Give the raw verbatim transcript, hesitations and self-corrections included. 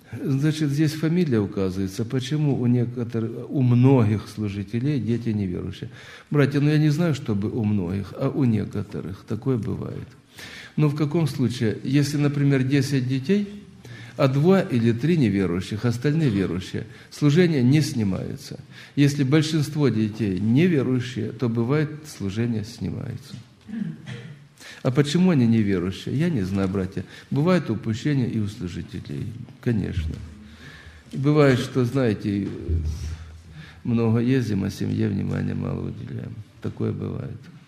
Значит, здесь фамилия указывается. Почему у некоторых, у многих служителей дети неверующие? Братья, ну я не знаю, чтобы у многих, а у некоторых такое бывает. Но в каком случае, если, например, десять детей, а два или три неверующих, остальные верующие, служение не снимается. Если большинство детей неверующие, то бывает, служение снимается. А почему они неверующие? Я не знаю, братья. Бывают упущения и у служителей, конечно. Бывает, что, знаете, много ездим, а семье внимания мало уделяем. Такое бывает.